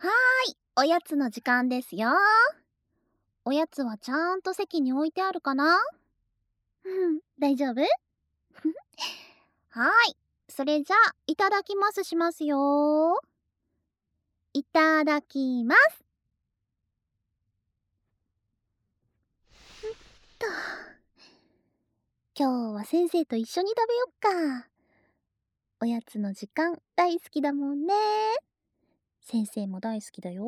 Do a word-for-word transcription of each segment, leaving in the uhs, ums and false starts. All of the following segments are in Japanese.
はーい、おやつの時間ですよ。おやつはちゃんと席に置いてあるかな？うん、大丈夫？はーい、それじゃあ、いただきますしますよ。いただきます。と、今日は先生と一緒に食べよっか。おやつの時間大好きだもんね。先生も大好きだよ。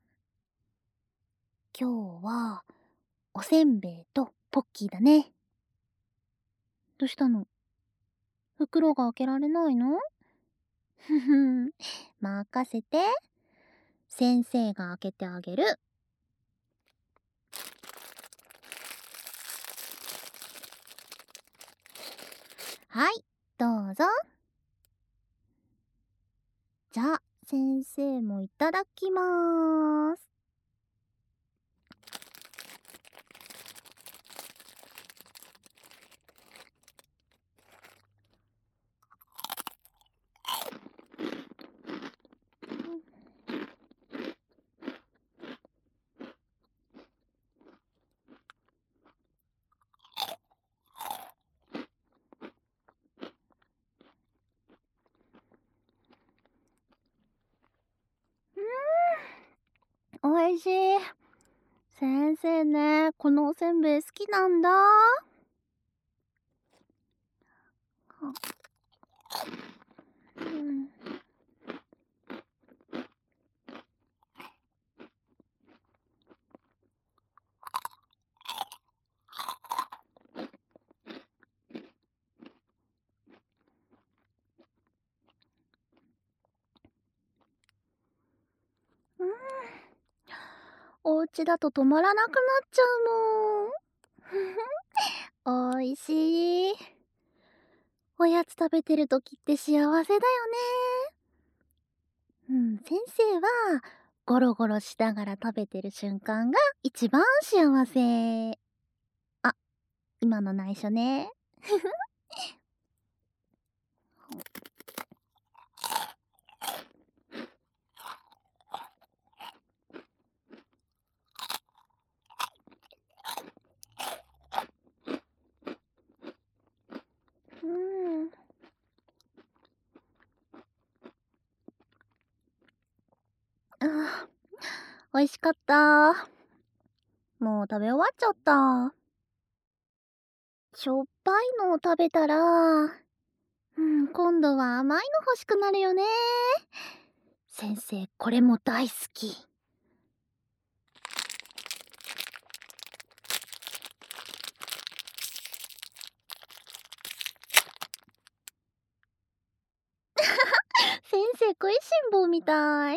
今日はおせんべいとポッキーだね。どうしたの？袋が開けられないの？ふふん、任せて。先生が開けてあげる。はい、どうぞ。じゃあ、先生もいただきまーす。うーん、おいしい。先生ね、このおせんべい好きなんだ。うん、うん、お家だと止まらなくなっちゃうもん。おいしい。おやつ食べてる時って幸せだよね。うん、先生はゴロゴロしながら食べてる瞬間が一番幸せ。あ、今の内緒ね。うん。あー、美味しかった。もう食べ終わっちゃった。しょっぱいのを食べたら、うん、今度は甘いの欲しくなるよね。先生、これも大好き。先生、食いしん坊みたい。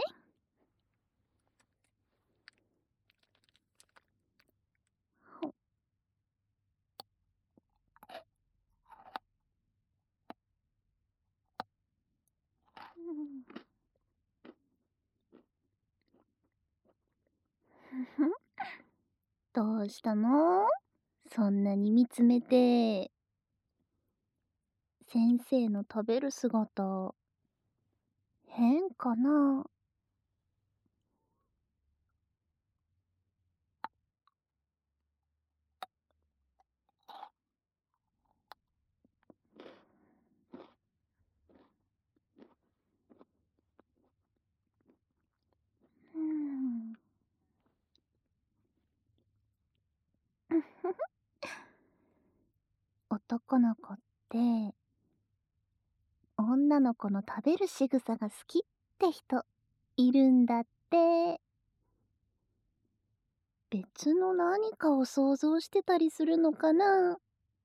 どうしたの？そんなに見つめて。先生の食べる姿、変かな？うん。男の子って女の子の食べる仕草が好きって人いるんだって。別の何かを想像してたりするのかな？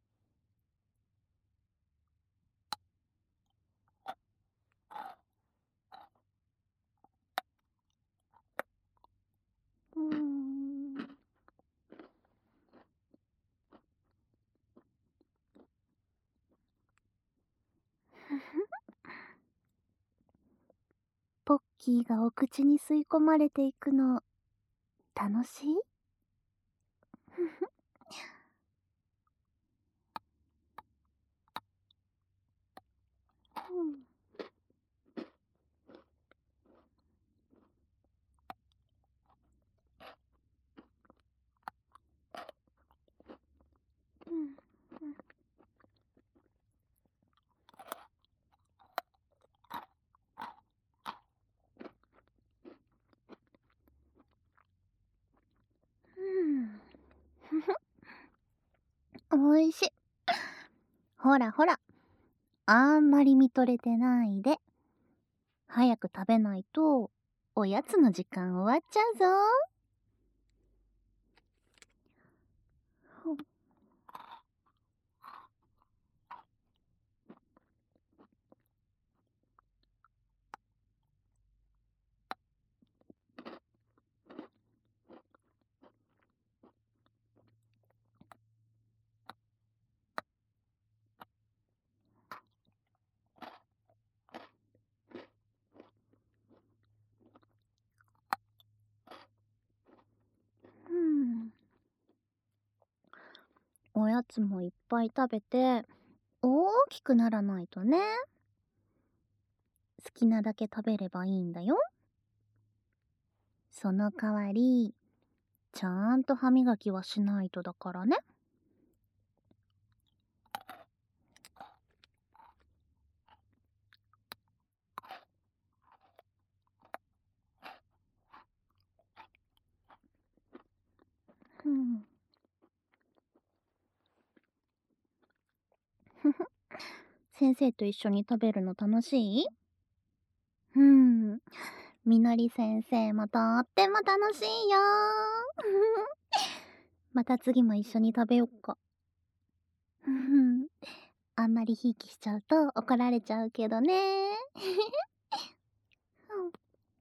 うーん。ポッキーがお口に吸い込まれていくの楽しい？うん。 おいしい。ほらほら、あんまり見とれてないで。早く食べないと、おやつの時間終わっちゃうぞ。うん。おやつもいっぱい食べて、大きくならないとね。好きなだけ食べればいいんだよ。その代わり、ちゃんと歯磨きはしないとだからね。うん。ふふ。先生と一緒に食べるの楽しい？うん。みのり先生もとっても楽しいよ。また次も一緒に食べよっか。うん。あんまりひいきしちゃうと怒られちゃうけどね。うん。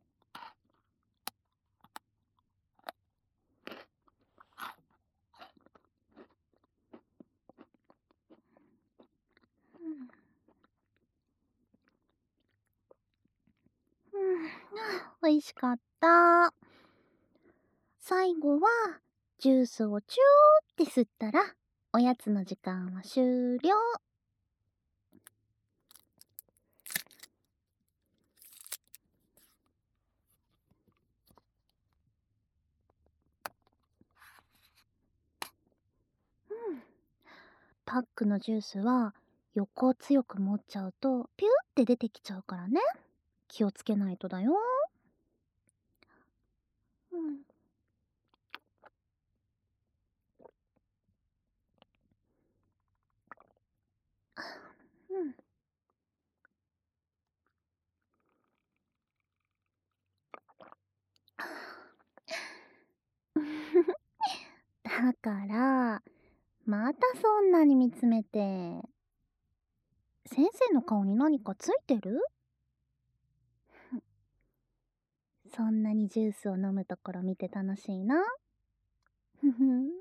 うん。美味しかった。最後はジュースをチューって吸ったらおやつの時間は終了。うん。パックのジュースは横を強く持っちゃうとピューって出てきちゃうからね。気をつけないとだよ。うん。うん。だから、またそんなに見つめて。先生の顔に何かついてる？そんなにジュースを飲むところ見て楽しいな。ふふん。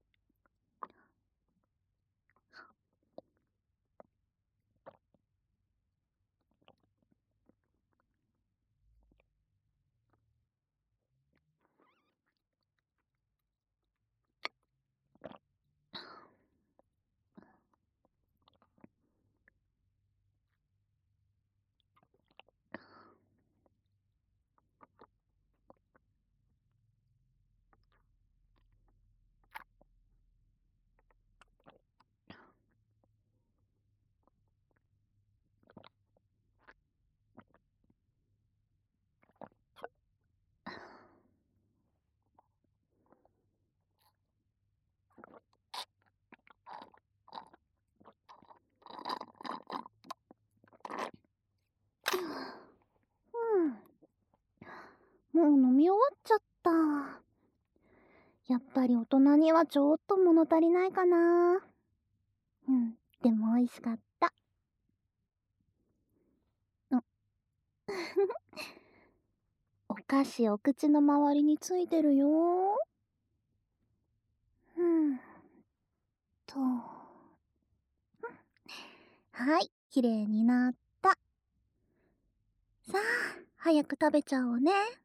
うん。もう飲み終わっちゃった。やっぱり大人にはちょっと物足りないかな。うん、でも美味しかった。うん。お菓子お口の周りについてるよ。うん。と。うん。はい、きれいになった。さあ、早く食べちゃおうね。